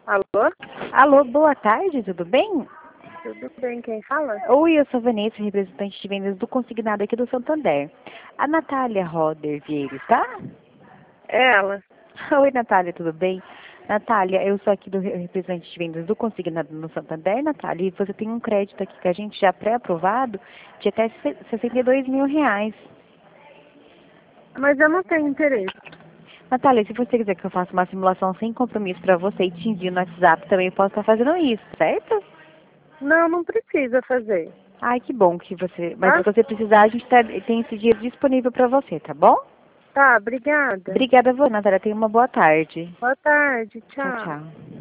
Alô? Alô, boa tarde, tudo bem? Tudo bem, quem fala? Oi, eu sou a Vanessa, representante de vendas do Consignado aqui do Santander. A Natália Roder Vieira, tá? É ela. Oi, Natália, tudo bem? Natália, eu sou aqui do representante de vendas do Consignado no Santander, Natália, e você tem um crédito aqui que a gente já pré-aprovado de até R$ 62 mil. Mas eu não tenho interesse. Natália, se você quiser que eu faça uma simulação sem compromisso para você e te envie no WhatsApp, também posso estar fazendo isso, certo? Não, não precisa fazer. Ai, que bom que você... Mas se Tá? você precisar, a gente tem esse dia disponível para você, tá bom? Tá, obrigada. Obrigada, Natália. Tenha uma boa tarde. Boa tarde, Tchau, tchau. tchau.